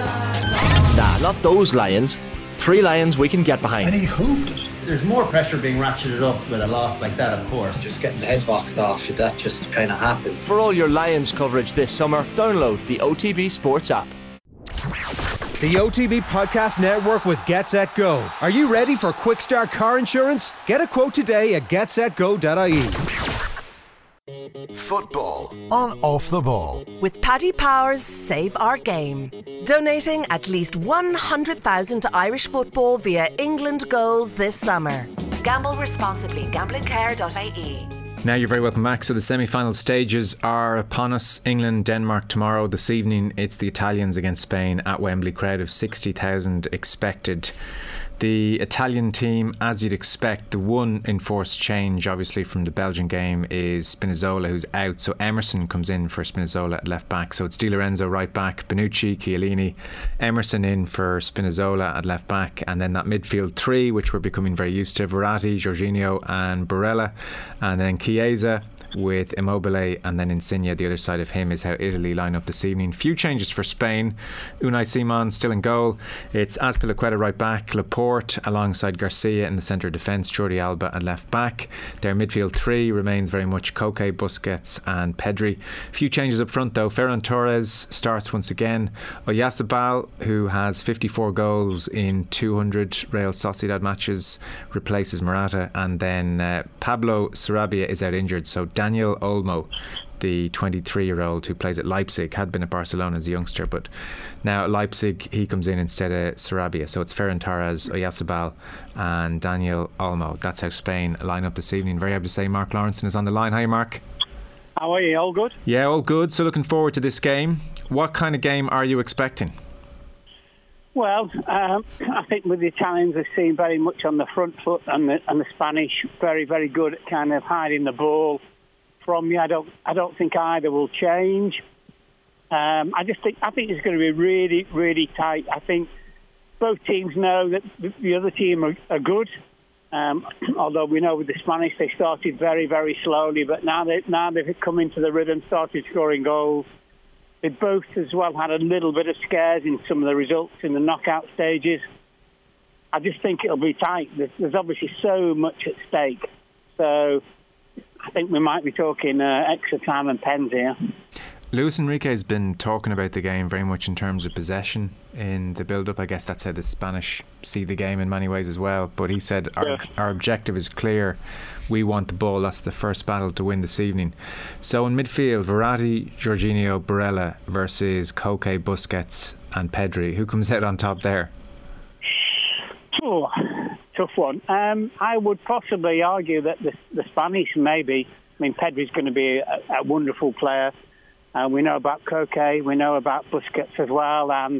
Nah, not those Lions. 3 Lions we can get behind. And he hoofed it. There's more pressure being ratcheted up with a loss like that, of course. Just getting the head boxed off, should that just kind of happen? For all your Lions coverage this summer, download the OTB Sports app. The OTB Podcast Network with GetSetGo. Are you ready for quick start car insurance? Get a quote today at getsetgo.ie. Football on Off the Ball. With Paddy Power's Save Our Game. Donating at least 100,000 to Irish football via England goals this summer. Gamble responsibly. Gamblingcare.ie. Now you're very welcome back. So the semi-final stages are upon us. England, Denmark tomorrow. This evening it's the Italians against Spain at Wembley. Crowd of 60,000 expected. The Italian team, as you'd expect, the one enforced change obviously from the Belgian game is Spinazzola, who's out. So Emerson comes in for Spinazzola at left back. So it's Di Lorenzo right back, Bonucci, Chiellini, Emerson in for Spinazzola at left back, and then that midfield 3, which we're becoming very used to, Verratti, Jorginho and Barella, and then Chiesa with Immobile, and then Insigne. The other side of him is how Italy line up this evening. Few changes for Spain. Unai Simon still in goal. It's Azpilicueta right back, Laporte alongside Garcia in the centre of defence, Jordi Alba at left back. Their midfield 3 remains very much Koke, Busquets and Pedri. Few changes up front though. Ferran Torres starts once again. Oyarzabal, who has 54 goals in 200 Real Sociedad matches, replaces Morata, and then Pablo Sarabia is out injured, so Daniel Olmo, the 23-year-old who plays at Leipzig, had been at Barcelona as a youngster, but now at Leipzig he comes in instead of Sarabia. So it's Ferran Torres, Oyarzabal and Daniel Olmo. That's how Spain line up this evening. Very happy to say Mark Lawrenson is on the line. Hi Mark. How are you? All good? Yeah, all good. So looking forward to this game. What kind of game are you expecting? Well, I think with the Italians, they've seen very much on the front foot, and the Spanish very, very good at kind of hiding the ball from you. I don't think either will change. I think it's going to be really, really tight. I think both teams know that the other team are good. Although we know with the Spanish they started very, very slowly, but now they've come into the rhythm, started scoring goals. They both as well had a little bit of scares in some of the results in the knockout stages. I just think it'll be tight. There's obviously so much at stake. So I think we might be talking extra time and pens here. Luis Enrique has been talking about the game very much in terms of possession in the build-up. I guess that's how the Spanish see the game in many ways as well. But he said our objective is clear. We want the ball. That's the first battle to win this evening. So in midfield, Verratti, Jorginho, Barella versus Koke, Busquets and Pedri. Who comes out on top there? Oh, tough one. I would possibly argue that the Spanish maybe. I mean, Pedri's going to be a wonderful player. We know about Koke, we know about Busquets as well, and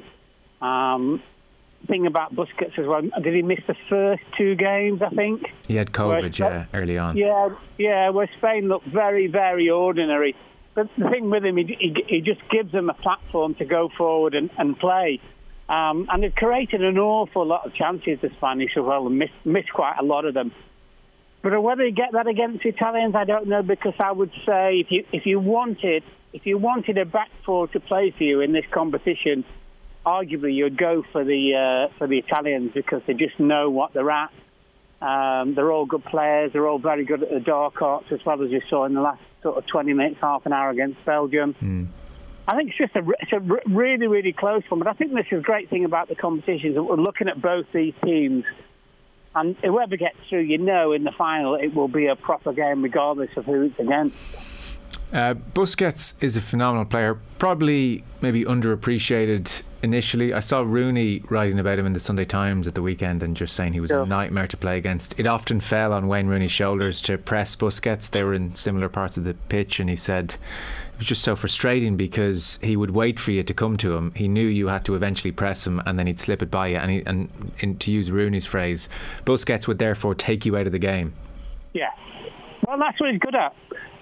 thing about Busquets as well, did he miss the first 2 games, I think? He had COVID, early on. Yeah, where Spain looked very, very ordinary. But the thing with him, he just gives them a platform to go forward and play. And they've created an awful lot of chances, the Spanish as well, and missed quite a lot of them. But whether you get that against the Italians, I don't know, because I would say if you wanted a back four to play for you in this competition, arguably you'd go for the Italians, because they just know what they're at. They're all good players. They're all very good at the dark arts, as well as you saw in the last sort of 20 minutes, half an hour against Belgium. I think it's a really, really close one. But I think this is a great thing about the competition, that we're looking at both these teams. And whoever gets through, in the final, it will be a proper game, regardless of who it's against. Busquets is a phenomenal player, probably maybe underappreciated initially. I saw Rooney writing about him in the Sunday Times at the weekend and just saying he was a nightmare to play against. It often fell on Wayne Rooney's shoulders to press Busquets. They were in similar parts of the pitch, and he said it was just so frustrating because he would wait for you to come to him. He knew you had to eventually press him, and then he'd slip it by you, and to use Rooney's phrase, Busquets would therefore take you out of the game. Yeah, well, that's what he's good at.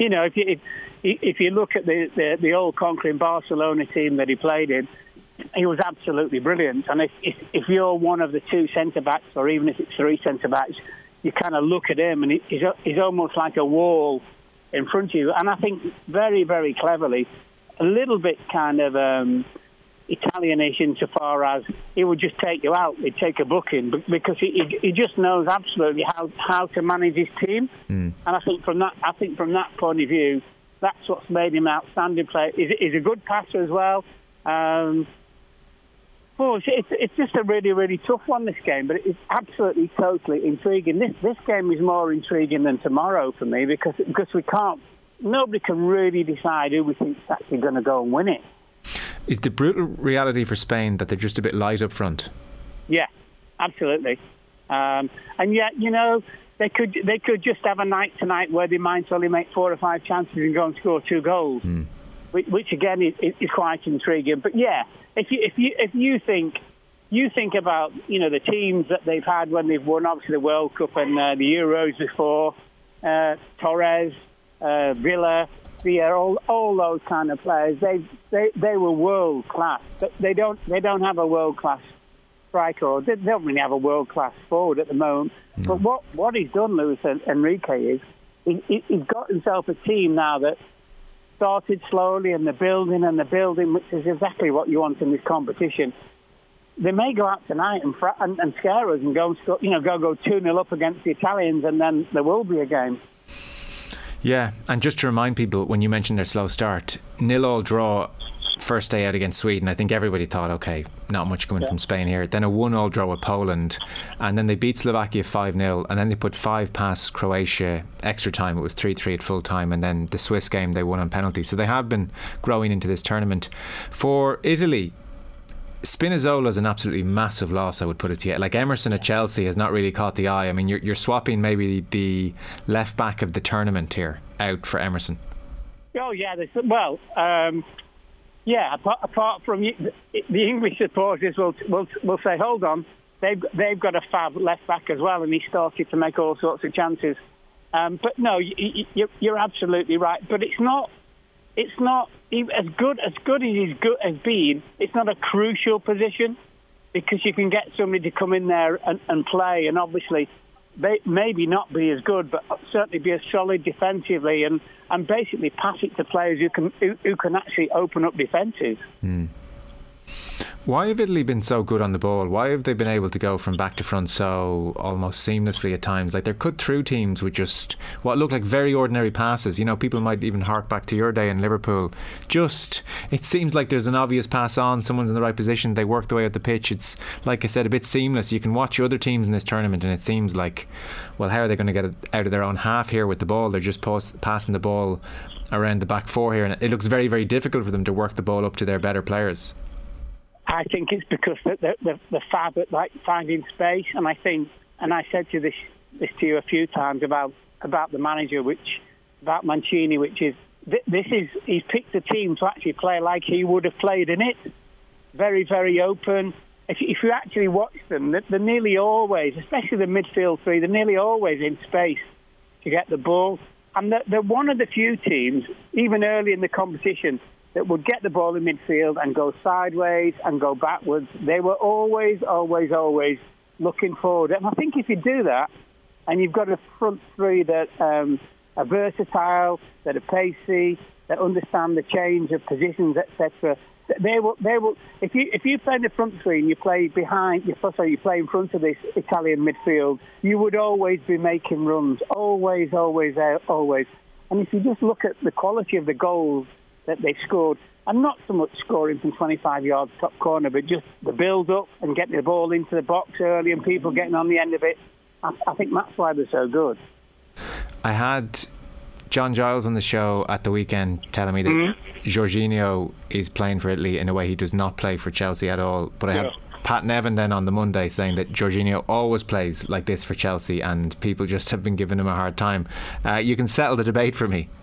If you look at the old conquering Barcelona team that he played in, he was absolutely brilliant. And if you're one of the 2 centre-backs, or even if it's 3 centre-backs, you kind of look at him and he's almost like a wall in front of you. And I think very, very cleverly, a little bit kind of Italianish insofar as he would just take you out. He'd take a booking because he just knows absolutely how to manage his team. And I think from that point of view, that's what's made him an outstanding player. He's a good passer as well. It's just a really, really tough one, this game, but it's absolutely, totally intriguing. This game is more intriguing than tomorrow for me because nobody can really decide who we think is actually going to go and win it. Is the brutal reality for Spain that they're just a bit light up front? Yeah, absolutely. And yet, they could just have a night tonight where they might only make 4 or 5 chances and go and score 2 goals, which again is quite intriguing. But yeah, if you think about the teams that they've had when they've won, obviously the World Cup and the Euros before, Torres, Villa, all those kind of players, they were world class. They don't have a world class striker, or they don't really have a world class forward at the moment. But what he's done, Luis Enrique, is he's got himself a team now that started slowly, and they're building, which is exactly what you want in this competition. They may go out tonight and scare us and go 2-0 up against the Italians, and then there will be a game. Yeah, and just to remind people, when you mentioned their slow start, 0-0 draw first day out against Sweden. I think everybody thought, okay, not much coming from Spain here. Then a 1-0 draw with Poland, and then they beat Slovakia 5-0, and then they put 5 past Croatia extra time. It was 3-3 at full time, and then the Swiss game they won on penalty. So they have been growing into this tournament. For Italy, Spinazzola's an absolutely massive loss, I would put it to you. Like, Emerson at Chelsea has not really caught the eye. I mean, you're swapping maybe the left back of the tournament here out for Emerson. Oh yeah, apart from the English supporters will say, hold on, they've got a fab left back as well, and he started to make all sorts of chances. But no, you're absolutely right. But it's not as good as he's has been. It's not a crucial position because you can get somebody to come in there and play, and obviously maybe not be as good, but certainly be as solid defensively, and basically pass it to players who can actually open up defences. Why have Italy been so good on the ball? Why have they been able to go from back to front so almost seamlessly at times? Like, they're cut through teams with just what look like very ordinary passes. People might even hark back to your day in Liverpool. It seems like there's an obvious pass on, someone's in the right position, they work the way out the pitch. It's, like I said, a bit seamless. You can watch other teams in this tournament and it seems like, well, how are they going to get it out of their own half here with the ball? They're just passing the ball around the back four here, and it looks very, very difficult for them to work the ball up to their better players. I think it's because the fab at finding space, and I said to this to you a few times about the manager, about Mancini, which is he's picked a team to actually play like he would have played in it, very, very open. If you actually watch them, they're nearly always, especially the midfield three, they're nearly always in space to get the ball, and they're one of the few teams, even early in the competition, that would get the ball in midfield and go sideways and go backwards. They were always, always, always looking forward. And I think if you do that, and you've got a front three that are versatile, that are pacey, that understand the change of positions, etc., they will. If you play in the front three and you play you play in front of this Italian midfield, you would always be making runs, always, always, always. And if you just look at the quality of the goals that they scored, and not so much scoring from 25 yards top corner, but just the build-up and getting the ball into the box early and people getting on the end of it. I think that's why they're so good. I had John Giles on the show at the weekend telling me that Jorginho is playing for Italy in a way he does not play for Chelsea at all. But I had Pat Nevin then on the Monday saying that Jorginho always plays like this for Chelsea, and people just have been giving him a hard time. You can settle the debate for me.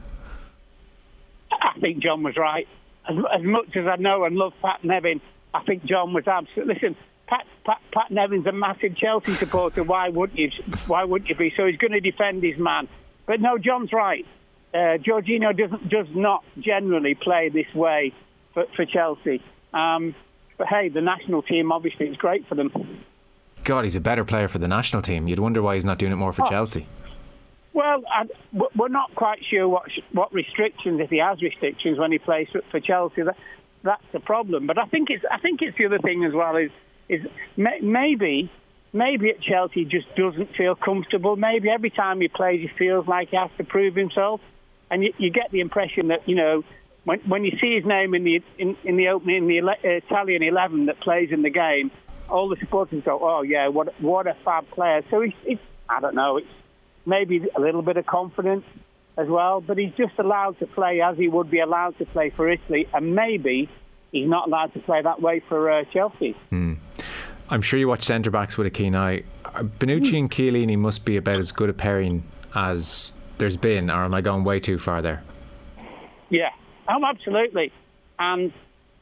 I think John was right. As much as I know and love Pat Nevin, I think John was absolutely... Listen, Pat Nevin's a massive Chelsea supporter. Why wouldn't you be? So he's going to defend his man. But no, John's right. Jorginho does not generally play this way for Chelsea. But hey, the national team obviously is great for them. God, he's a better player for the national team. You'd wonder why he's not doing it more for Chelsea. Well, we're not quite sure what restrictions, if he has restrictions when he plays for Chelsea. that's the problem. But I think it's the other thing as well is maybe at Chelsea he just doesn't feel comfortable. Maybe every time he plays he feels like he has to prove himself, and you get the impression that, you know, when you see his name in the opening in the Italian 11 that plays in the game, all the supporters go, "Oh yeah, what a fab player." So it's I don't know, it's maybe a little bit of confidence as well, but he's just allowed to play as he would be allowed to play for Italy, and maybe he's not allowed to play that way for Chelsea. I'm sure you watch centre-backs with a keen eye. Bonucci and Chiellini must be about as good a pairing as there's been, or am I going way too far there? Yeah, absolutely. And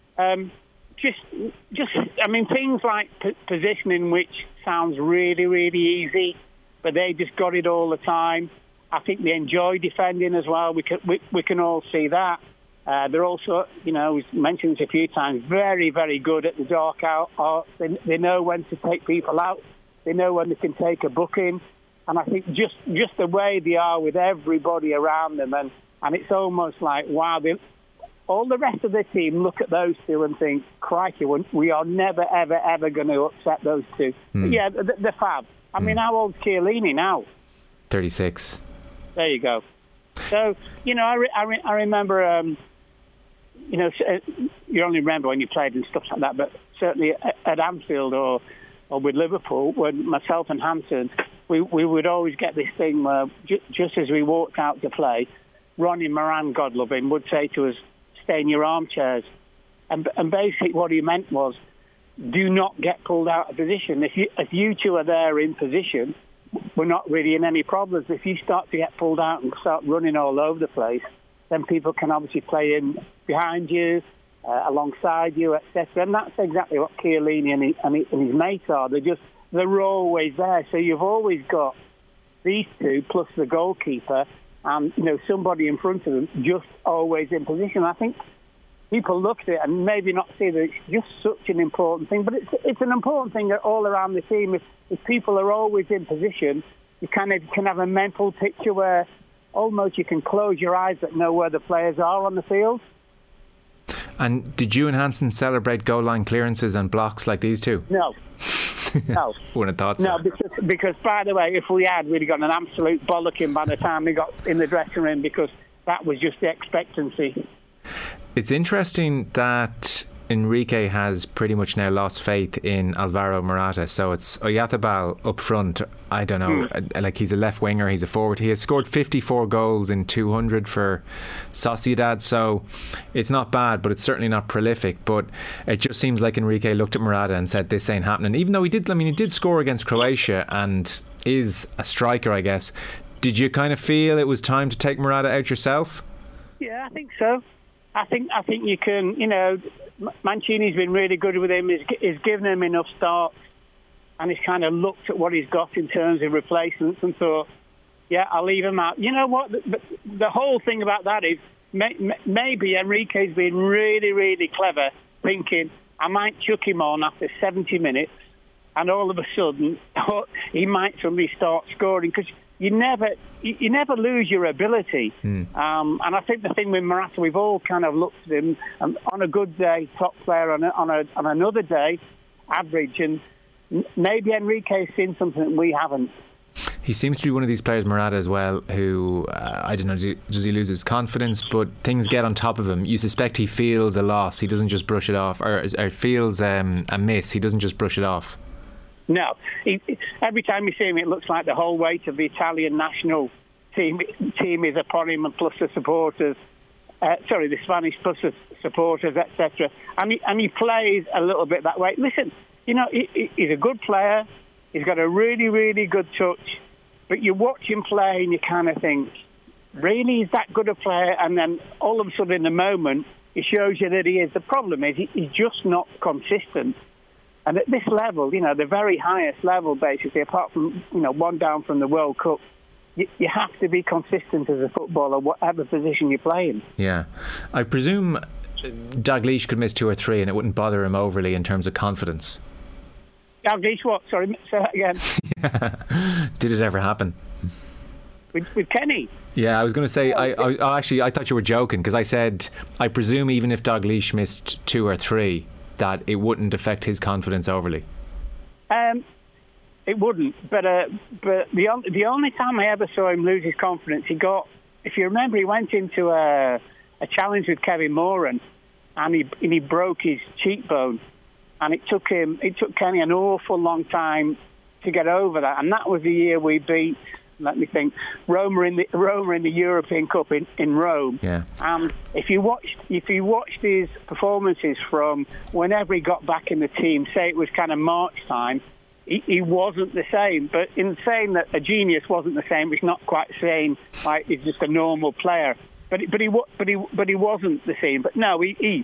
just I mean, things like positioning, which sounds really, really easy, but they just got it all the time. I think they enjoy defending as well. We can all see that. They're also, you know, we've mentioned this a few times, very, very good at the dark out. They know when to take people out. They know when they can take a booking. And I think just the way they are with everybody around them, and it's almost like, wow, all the rest of the team look at those two and think, crikey, we are never, ever, ever going to upset those two. But yeah, they're fab. I mean, how old's Chiellini now? 36. There you go. So, you know, I remember, you know, you only remember when you played and stuff like that, but certainly at Anfield or with Liverpool, when myself and Hampton, we would always get this thing where just as we walked out to play, Ronnie Moran, God love him, would say to us, "Stay in your armchairs." And basically what he meant was, do not get pulled out of position. If you two are there in position, we're not really in any problems. If you start to get pulled out and start running all over the place, then people can obviously play in behind you, alongside you, etc. And that's exactly what Chiellini and his mates are. They're always there. So you've always got these two plus the goalkeeper and, you know, somebody in front of them just always in position. I think people look at it and maybe not see that it's just such an important thing, but it's an important thing all around the team. If people are always in position, you kind of can have a mental picture where almost you can close your eyes but know where the players are on the field. And did you and Hansen celebrate goal line clearances and blocks like these two? No. No. Wouldn't have thought so. No, because by the way, if we had, we'd have got an absolute bollocking by the time we got in the dressing room, because that was just the expectancy. It's interesting that Enrique has pretty much now lost faith in Alvaro Morata. So it's Oyarzabal up front. I don't know, like he's a left winger, he's a forward. He has scored 54 goals in 200 for Sociedad, so it's not bad, but it's certainly not prolific. But it just seems like Enrique looked at Morata and said, this ain't happening. Even though he did score against Croatia and is a striker, I guess. Did you kind of feel it was time to take Morata out yourself? Yeah, I think so. I think you can, you know, Mancini's been really good with him. He's given him enough starts, and he's kind of looked at what he's got in terms of replacements and thought, yeah, I'll leave him out. You know what? The whole thing about that is maybe Enrique's been really, really clever, thinking I might chuck him on after 70 minutes, and all of a sudden he might suddenly start scoring, because you never lose your ability. And I think the thing with Morata, we've all kind of looked at him on a good day, top player, on another day, average. And maybe Enrique's seen something that we haven't. He seems to be one of these players, Morata, as well, who, I don't know, does he lose his confidence? But things get on top of him. You suspect he feels a loss. He doesn't just brush it off, or feels a miss. He doesn't just brush it off. No. Every time you see him, it looks like the whole weight of the Italian national team is upon him, and plus the supporters. The Spanish plus the supporters, etc. And he plays a little bit that way. Listen, you know, he's a good player. He's got a really, really good touch. But you watch him play and you kind of think, really, is that good a player? And then all of a sudden, in the moment, it shows you that he is. The problem is he's just not consistent. And at this level, you know, the very highest level, basically, apart from, you know, one down from the World Cup, you have to be consistent as a footballer, whatever position you play in. Yeah. I presume Dalglish could miss 2 or 3 and it wouldn't bother him overly in terms of confidence. Dalglish what? Sorry, say that again. Yeah. Did it ever happen? with Kenny. Yeah, I was going to say, I thought you were joking, because I said, I presume even if Dalglish missed 2 or 3, that it wouldn't affect his confidence overly. It wouldn't, but the only time I ever saw him lose his confidence, if you remember, he went into a challenge with Kevin Moran, and he broke his cheekbone, and it took Kenny an awful long time to get over that, and that was the year we beat, let me think, Roma in the European Cup in Rome. Yeah. And if you watched his performances from whenever he got back in the team, say it was kind of March time, he wasn't the same. But in saying that a genius wasn't the same, it's not quite saying like he's just a normal player. But he wasn't the same. But no, he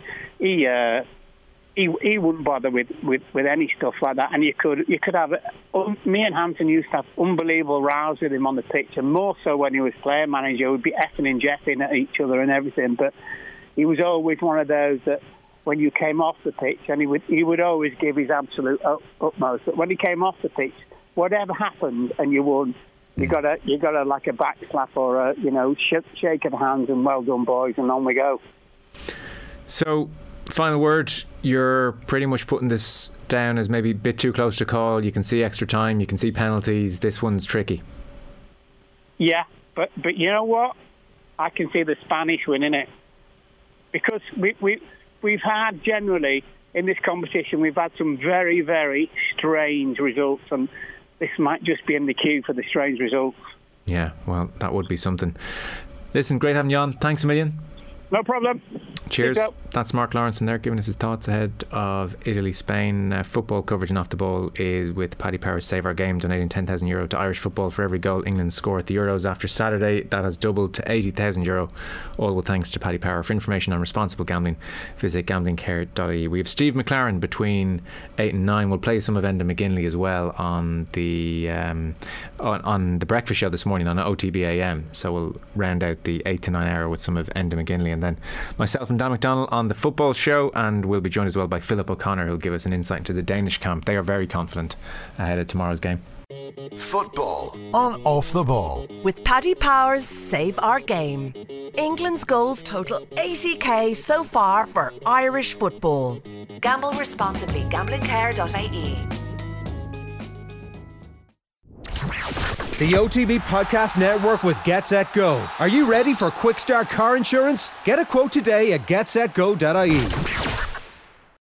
wouldn't bother with any stuff like that. And you could have me and Hampton used to have unbelievable rows with him on the pitch, and more so when he was player manager. We'd be effing and jeffing at each other and everything. But he was always one of those that when you came off the pitch, and he would always give his absolute utmost. But when he came off the pitch, whatever happened and you won, you got a like a back slap or a shake of hands and well done boys, and on we go. So, final word, you're pretty much putting this down as maybe a bit too close to call. You can see extra time, you can see penalties. This one's tricky. Yeah, but you know what? I can see the Spanish winning it, because we've had generally in this competition, we've had some very, very strange results, and this might just be in the queue for the strange results. Yeah, well, that would be something. Listen, great having you on. Thanks a million. No problem. Cheers. That's Mark Lawrenson there giving us his thoughts ahead of Italy-Spain. Football coverage in Off the Ball is with Paddy Power's Save Our Game, donating €10,000 to Irish football for every goal England score at the Euros. After Saturday, that has doubled to €80,000, all with thanks to Paddy Power. For information on responsible gambling, visit gamblingcare.ie. We have Steve McLaren between 8 and 9. We'll play some of Enda McGinley as well on the on the breakfast show this morning on OTB AM. So we'll round out the 8 to 9 hour with some of Enda McGinley, and then myself and Dan McDonnell on the football show, and we'll be joined as well by Philip O'Connor, who'll give us an insight into the Danish camp. They are very confident ahead of tomorrow's game. Football on Off the Ball with Paddy Power's Save Our Game. England's goals total 80k so far for Irish football. Gamble responsibly. Gamblingcare.ie. The OTB Podcast Network with GetSetGo. Are you ready for quick start car insurance? Get a quote today at getsetgo.ie.